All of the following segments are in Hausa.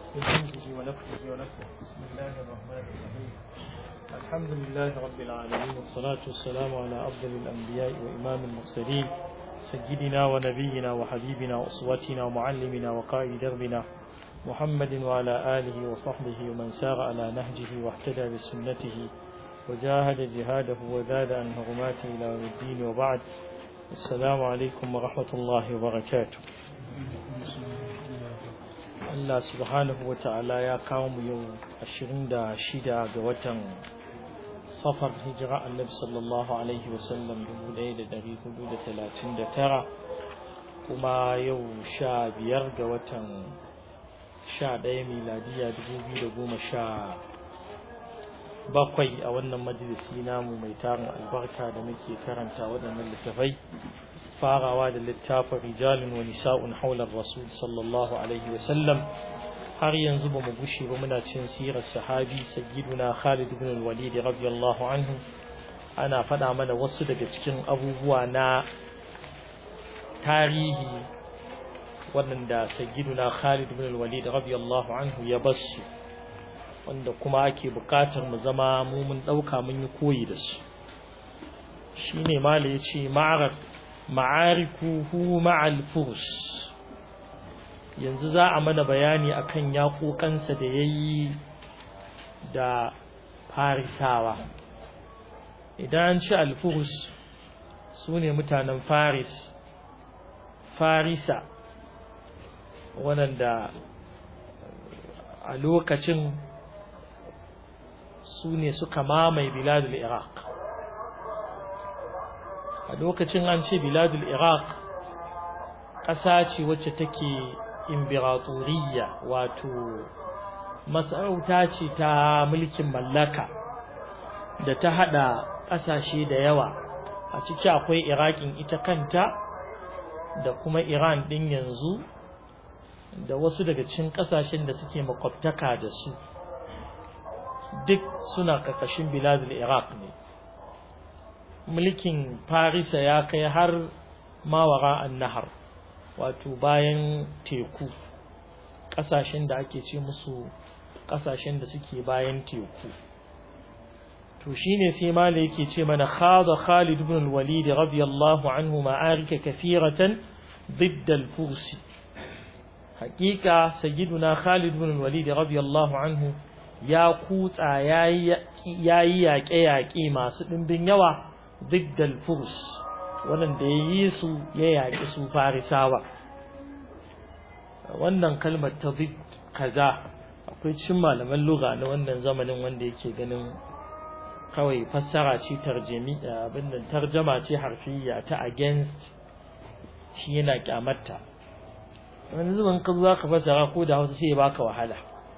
بحمده ونفسه ونفسه بسم الله الرحمن الرحيم الحمد لله رب العالمين والصلاة والسلام على أفضل الأنبياء وإمام المرسلين سيدنا ونبينا وحبيبنا وأسوتنا ومعلمنا وقائد دربنا محمد وعلى آله وصحبه ومن سار على نهجه واهتدى بسنته وجاهد جهاده وزاد عن هرماته إلى يوم الدين وبعد السلام عليكم ورحمة الله وبركاته. Allah subhanahu wa ta'ala ya kawo mu yau 26 ga watan safar hijira annabi sallallahu alaihi wasallam 1439 kuma yau 15 ga watan 11 miladiya 2017 a wannan majalisi namu mai tarin albarka da muke karanta waɗannan littafai farawa da littafin rijalun wa nisa'un haular rasul sallallahu alaihi wasallam har yanzu ba mu gushe ba muna cin sirar sahabi sayyiduna Khalid ibn al-Walid radiyallahu anhu ana faɗa mana wasu daga cikin abubuwa na tarihi waɗanda sayyiduna Khalid ibn al-Walid radiyallahu anhu ya basu wanda kuma ake buƙatar mu zama mu mun ɗauka mun yi koyi da su shine mala yace ma'arikuhu ma'al furs yanzu za a mana bayani akan yaƙoƙansa da yayi da farisawa idan an ci al-furs sune mutanen farisa wanda a lokacin sune suka mamaye biladul iraq a lokacin an ce biladul iraq ƙasa ce wacce take imbiratoriya wato masarauta ce ta mulkin mallaka da ta hada ƙasashe da yawa a ciki akwai iraqin ita kanta da kuma iran din yanzu da wasu daga cikin ƙasashen da suke makwabtaka da su duk suna ƙarƙashin biladul iraq ne mulkin farisa ya kai har mawara an-nahar wato bayan teku kasashen da ake ce musu kasashen da suke bayan teku to shine sai mala yake ce mana khada Khalid ibn al-Walid radiyallahu anhu ma'arika kathiratan ضد الفرس حقيقة سيدنا خالد بن الوليد رضي الله عنه ya kutsa yayi yaƙe masu ɗimbin yawa ضد الفرس wannan da yayi su ya yaƙi su farisawa wannan kalmar ta ضد kaza akwai cikin malaman lugha na wannan zamanin wanda yake ganin kawai fassara ce abin da tarjuma ce harfiya ta against shi yana kyamarta wani zuban ka za ka fassara ko da Hausa sai ya baka wahala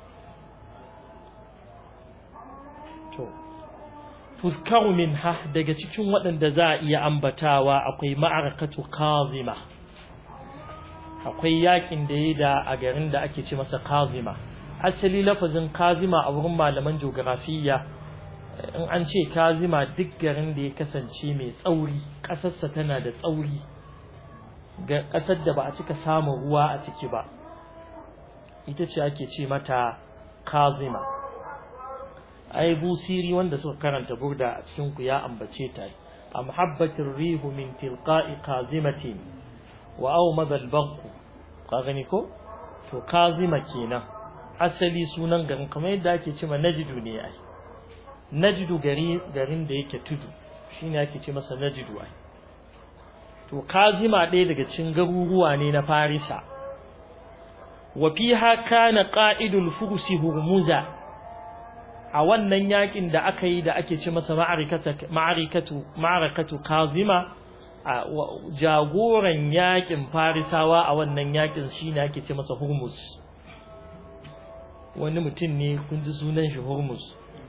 tuzkaru minha daga cikin waɗanda za a iya ambatawa akwai ma'arakatu Kazima akwai yakin da yayi da a garin da ake ce masa Kazima asali lafazin Kazima a wurin malaman geografiya in an ce Kazima duk garin da ya kasance mai tsauri ƙasarsa tana da tsauri ga ƙasar da ba a cika samun ruwa a ciki ba ita ce ake ce mata Kazima ai busiri wanda suka karanta burda a cikin ku ya ambace ta a muhabbatir rihu min tilqa'i qazimatin wa awmad al-bagh ka gani ko to Kazima kenan asali sunan garin kamar yadda ake cewa Najdu ne ai Najdu garin da yake tudu shine ake ce masa Najdu ai to Kazima ɗaya daga cikin garuruwa ne na Farisa wa fiha kana qa'idul fursi Hurmuza a wannan yakin da aka yi da ake ce masa ma'arakatu Kazima jagoran yakin farisawa a wannan yakin shine ake ce masa Hurmuz wani mutum ne kun ji sunan shi Hurmuz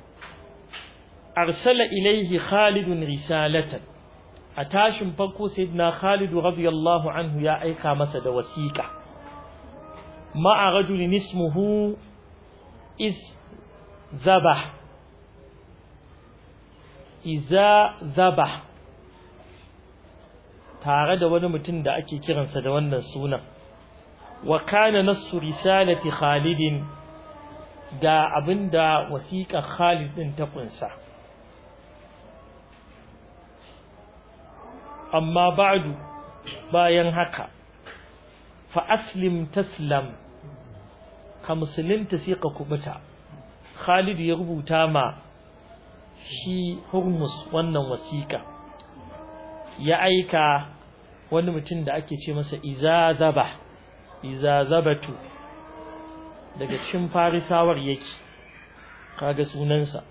arsala ilaihi Khalid risalatan a tashin farko sayyidina Khalid radiyallahu anhu ya aika masa da wasiqa ma'a rajulin ismuhu zabah tare da wani mutum da ake kiransa da wannan sunan wa kana nassu risalati Khalid ga abinda wasiƙar Khalid din ta kunsa amma ba'du bayan haka fa aslim taslam ka musulunta sai ka kubuta Khalid ya rubuta ma shi Hurmus wannan wasiƙa ya aika wani mutum da ake ce masa Izazabatu daga cikin Farisawar yake kaga sunansa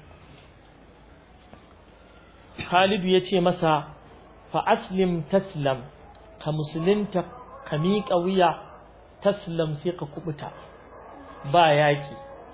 Khalid ya ce masa fa aslim taslam ka musulunta ka miƙa wuya taslam sai ka kubuta ba yaki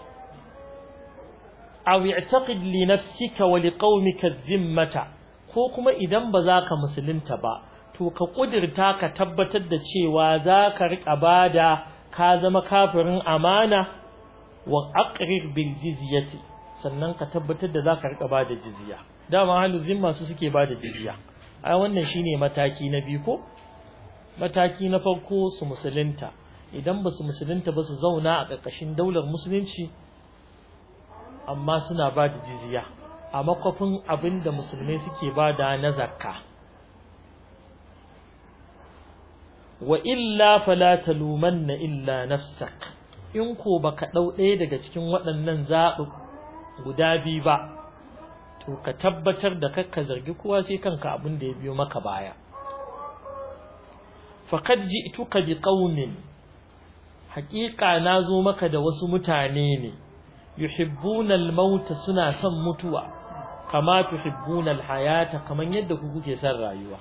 aw i'taqid li nafsika wa liqaumika dhimmata ko kuma idan ba za ka musulunta ba to ka kudirta ka tabbatar da cewa za ka riƙa bada ka zama kafirin amana wa aqrir bil jizyati sannan ka tabbatar da za ka riƙa bada jizya dama halu zimma su suke bada jizya ai wannan shine mataki na biyu ko mataki na farko su musulunta idan ba su musulunta ba su zauna a ƙarƙashin daular musulunci amma suna bada jizya a makwafin abinda musulmai suke bada na zakka wa illa fala talumanna illa nafsak in ko baka dau ɗaya daga cikin waɗannan zaɓi guda biyu ba to ka tabbatar da kakka zargi kowa sai kanka abin da ya biyo maka baya faqad ji'tuka biqaumin haqiqa nazo maka da wasu mutane ne yuhibbuna al-maut suna son mutuwa kama tuhibbuna al-hayata kaman yadda ku kuke son rayuwa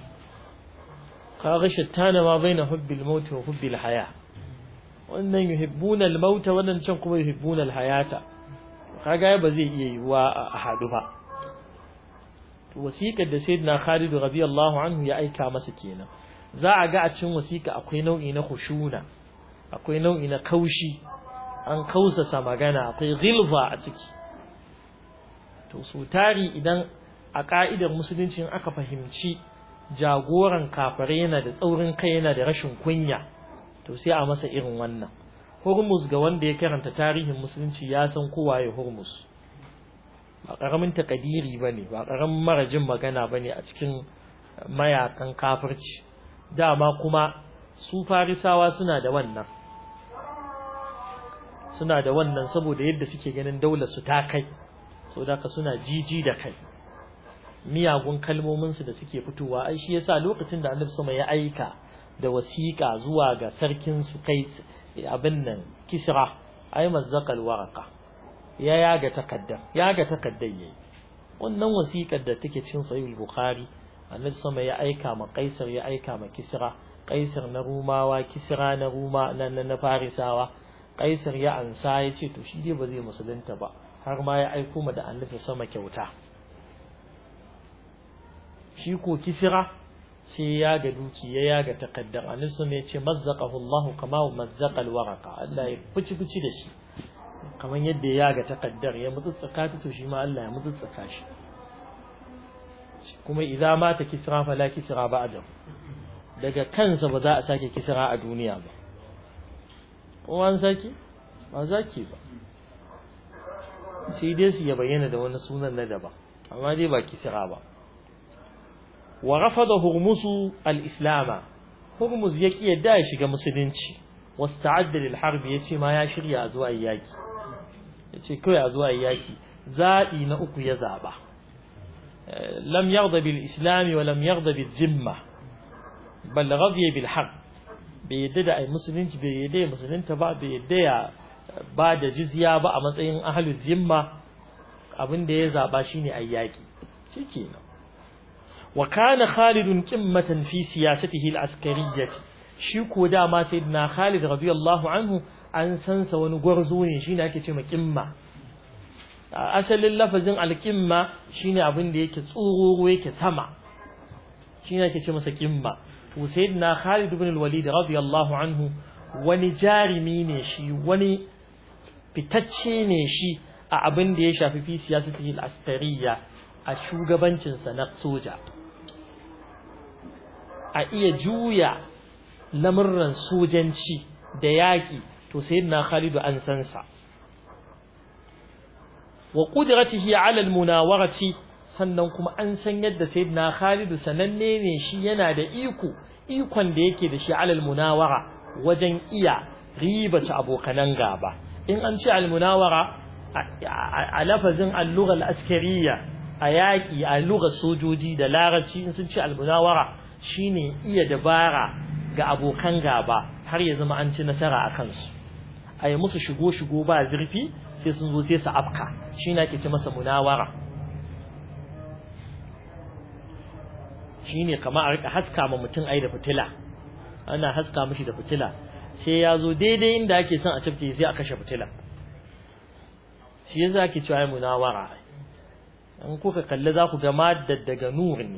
kaga shattana ma baina hubbil maut wa hubbil haya wannan yuhibbuna al-maut wannan can kuma yuhibbuna al-hayata kaga ba zai iya yiwa a hadu ba to wasiƙar da sayyidina Khalid radiyallahu anhu ya aika masa kenan za a ga a cikin wasiƙa akwai nau'i na khushuna akwai nau'i na kaushi an kausasa magana akwai ghilva a ciki to su tari idan a ka'idar musulunci aka fahimci jagoran kafare yana da tsaurin kai yana da rashin kunya to sai a masa irin wannan Hurmus ga wanda ya karanta tarihin musulunci ya san kowa ya Hurmus ba karamin takadiri bane ba karamin marajin magana bane a cikin mayakan kafirci dama kuma su Farisawa suna da wannan saboda yadda suke ganin daular su ta kai saboda ka suna jiji da kai miyagun kalmomin su da suke fitowa ai shi yasa lokacin da Annabi sama ya aika da wasiƙa zuwa ga sarkin su kai abin nan Kisra ai mazzaqal waraqa ya yaga takaddar yayi wannan wasiƙar da take cikin Sahih Bukhari Annabi sama ya aika ma Kaisar ya aika ma Kisra Kaisar na Rumawa Kisra na Ruma na Farisawa Kaisar ya ansa ya ce to shi dai ba zai musulunta ba har ma ya aiko ma da Annabi sama kyauta shi ko Kisra sai ya ga duki ya ga takaddar Annabi sama ya ce mazzaqahu Allah kama mazzaqal waraqa Allah ya fici da shi kaman yadda ya ga takaddar ya mutsutsaka ta to shi ma Allah ya mutsutsaka shi kuma idza mata Kisra fala Kisra ba'da daga kansa ba za a sake Kisra a duniya ba ko an saki ba zaki ba sai dai su ya bayyana da wani sunan na daban amma dai ba Kisra ba wa rafada Hurmus al-islam Hurmus yaki yadda ya shiga musulunci wasta'adda lil harb yace ma ya shirya a zuwa yaki yace kai a zuwa yaki zabi na uku ya zaba lam yarda bil islam wa lam yarda bil zimma bal radiya bil harb bai yadda da ai musulunci bai yadda ya musulunta ba bai yadda ya ba da jizya ba a matsayin ahlul zimma abin da ya zaba shine ayyaki shikenan wa kana Khalid qimmatan fi siyasatihi al-askariyyah shi ko dama sayyidina Khalid radiyallahu anhu an san sa wani gwarzo ne shine ake cewa qimma asalin lafazin al-qimma shine abin da yake tsururu yake sama shine ake cewa masa qimma to sayyidina Khalid ibn al-Walid radiyallahu anhu wani jarimi ne shi wani fitacce ne shi a abin da ya shafi fi siyasatihi al-askariyyah a shugabancin sa na soja a iya juya lamurran sojanci da yaki to sayyidina Khalid an san sa wa qudratihi ala al-munawarati sannan kuma an san yadda sayyidina Khalid sananne ne shi yana da ikon da yake da shi ala al-munawara wajen iya ribata abokanan gaba in an ce al-munawara a lafazin al-lugha al-askariyya a yaki a lugha sojoji da larabci in sun ce al-munawara shine iya dabara ga abokan gaba har ya zama an ci nasara a kansu ayi musu shigo ba zurfi sai sun zo sai su afka shine ake ce masa munawara shine kamar a rika haska ma mutum ai da fitila ana haska mishi da fitila sai ya zo daidai inda ake son a cafke sai a kashe fitila shi yasa ake cewa munawara in kuka kalle za ku ga maddar daga nur ne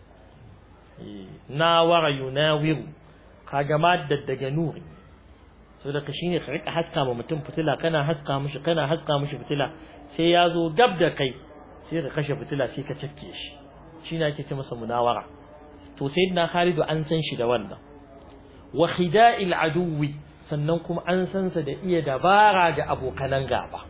nawara yunawiru kaga maddar daga nur so da shine ka rika haska ma mutum fitila kana haska mishi fitila sai ya zo gab da kai sai ka kashe fitila sai ka cafke shi shine ake ce masa munawara to sayyidina Khalid an san shi da wannan wa khida'il aduwi sannan kuma an san sa da iya dabara ga abokanan gaba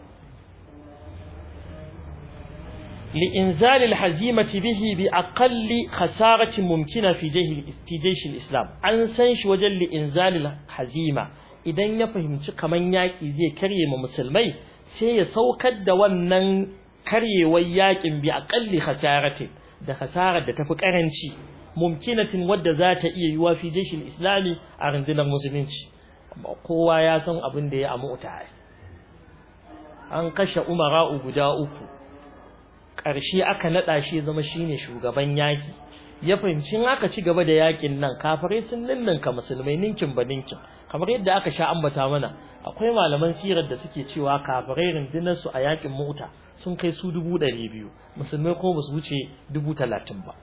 li inzal al hazimati bihi bi aqalli khasarati mumkina fi jaysh al islam an san shi wajen li inzal al hazima idan ya fahimci kaman yaki zai karye ma musulmai sai ya saukar da wannan karyewar yakin bi aqalli khasarati da khasarar da tafi karanci mumkinatin wadda za ta iya yiwa fi jayshil islami a rundunar musulunci kowa ya san abin da ya amuta an kashe umara'u guda 3 ƙarshe aka nada shi zama shine shugaban yaki ya fahimci in aka ci gaba da yakin nan kafirai sun ninninka musulmai ninkin ba ninkin kamar yadda aka sha ambata mana akwai malaman sirar da suke cewa kafirai rundunar su a yakin Mu'ta sun kai su 200 musulmai kuma ba su wuce 30 ba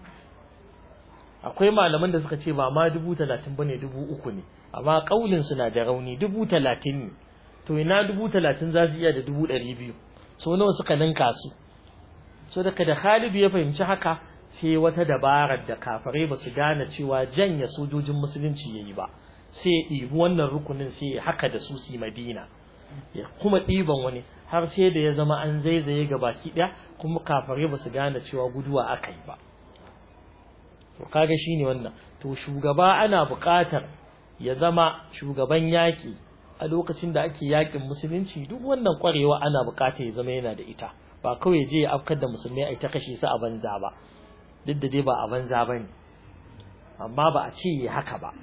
akwai malaman da suka ce ba ma 30 bane 3000 ne amma kaulin su na da rauni 30 ne to ina 30 za su iya da 200 so nawa suka ninka su so da Khalid ya fahimci haka sai wata dabarar da kafirai ba su gane cewa janya sojojin musulunci yayi ba sai ya ɗibi wannan rukunin sai ya haka da su su Madina ya kuma ɗiban wani har sai da ya zama an zaizaye gabaki ɗaya kuma kafirai ba su gane cewa guduwa akai ba to kaga shine wannan to shugaba ana buƙatar ya zama shugaban yaki a lokacin da ake yakin musulunci duk wannan kwarewa ana buƙatar ya zama yana da ita ba kawai je ya afkar da musulmai ai ta kashe su a banza ba duk da dai ba a banza bane amma ba a ce haka ba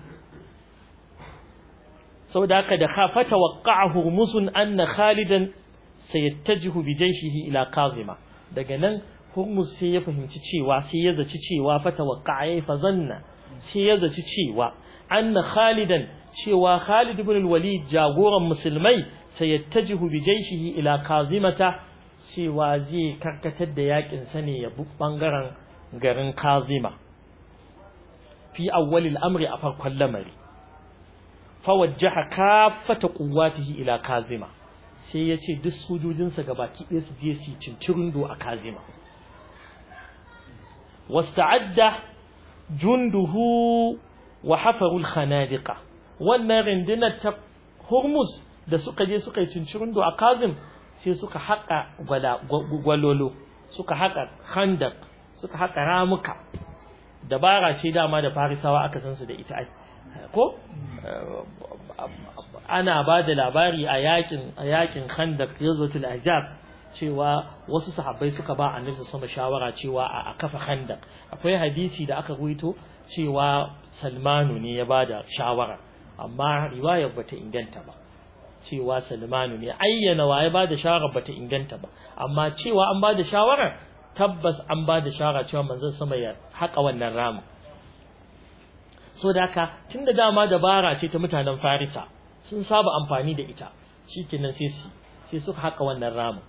saboda haka da khafa tawaqqa'ahu hurmusun anna khalidan sayattajihu bi jayshihi ila qazima daga nan hurmus sai ya fahimci cewa sai ya zaci cewa fa tawaqqa'a fa zanna sai ya zaci cewa anna khalidan cewa Khalid ibn al-Walid jagoran musulmai sayattajihu bi jayshihi ila qazimata cewa zai karkatar da yakin sa ne ya bangaren garin Kazima fi awwalil amri a farkon lamari fawajjaha kaffata quwwatihi ila Kazima sai yace duk sojojinsa gabaki ɗaya su je su cincirindo a Kazima wasta'adda junduhu wa hafaru al-khanadiqa wannan rundunar ta Hormuz da suka je suka yi cincirindo a Kazim sai suka haƙa gwalolo suka haƙa khandak suka haƙa ramuka dabara ce dama da farisawa aka san su da ita ko ana ba da labari a yakin khandak yazatul ahzab cewa wasu sahabbai suka ba annabi sama shawara cewa a kafa khandak akwai hadisi da aka ruwaito cewa Salmanu ne ya bada shawara amma riwayar bata inganta ba cewa Salmanu ne ayyana waye bada shawara bata inganta ba amma cewa an bada shawara tabbas an bada shawara cewa manzon sama ya haka wannan ramu so da haka tunda dama dabara ce ta mutanen Farisa sun saba amfani da ita shikenan sai suka haka wannan ramu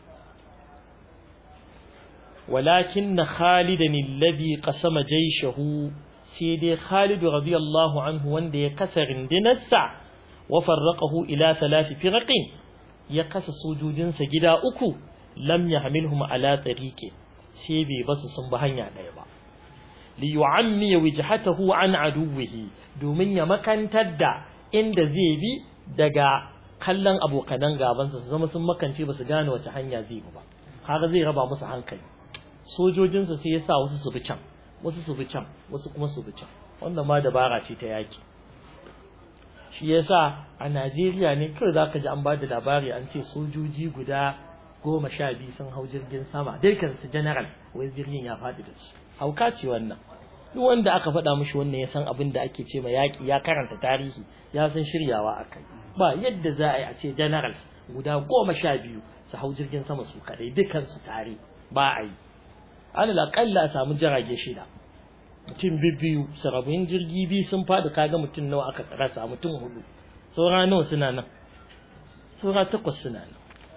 walakin Khalidan alladhi qasama jayshahu sai dai Khalid radiyallahu anhu wanda ya kasa rindinarsa wa farraqahu ila 3 firaqin ya kasa sojojinsa gida 3 lam yahmilhum ala tariqi sai bai basu sun ba hanya daya ba li yu'ammi wajhatahu an aduwwihi domin ya makantar da inda zai bi daga kallon abokanan gabansa su zama sun makance ba su gane wace hanya zai ba kaga zai raba musu hankali sojojinsa sai ya sa wasu su bi can wasu su bi can wasu kuma su bi can wannan ma dabara ce ta yaki shi yasa a Najeriya ne kawai zaka ji an ba da labari an ce sojoji guda 12 sun hau jirgin sama dukkan su general wai jirgin ya faɗi da su hauka ce wannan duk wanda aka faɗa mishi wannan ya san abin da ake ce ma yaki ya karanta tarihi ya san shiryawa akai ba yadda za a yi a ce general guda 12 su hau jirgin sama su kadai dukkan su tare ba a yi alal aqalla a samu jirage shida mutum biyu sarabin jirgi biyu sun faɗi kaga mutum nawa aka rasa mutum 4 saura nawa suna nan saura 8 suna nan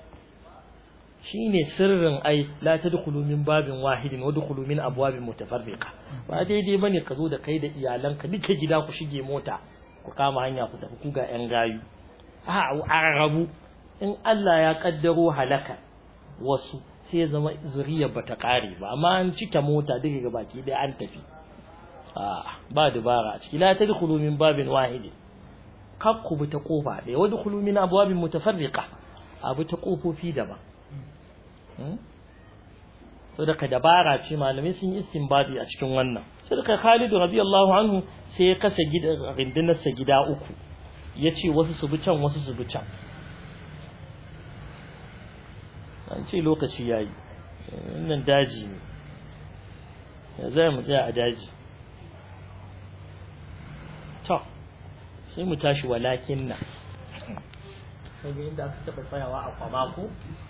shine sirrin ai la tadkhulu min babin wahidin wa dkhulu min abwabin mutafarriqa ba daidai bane ka zo da kai da iyalanka duka gida ku shige mota ku kama hanya ku tafi ku ga yan gayu a arabu in Allah ya kaddaro halaka wasu sai ya zama zuriyar bata kare ba amma an cike mota duka ga baki dai an tafi ba dubara a ciki la tadkhulu min babin wahidin kakku bi ta kofa ɗaya wa dkhulu min abwabin mutafarriqa abu ta kofofi daban sadaka dabara ce malamai sun yi istinbadi a cikin wannan sadaka Khalid radiyallahu anhu sai ya kasa rindinarsa gida uku yace wasu su bi can wasu su bi can an ce lokaci yayi wannan daji ne ya zai mu tsaya a daji to sai mu tashi walakin na sai inda aka taba tsayawa a kwamako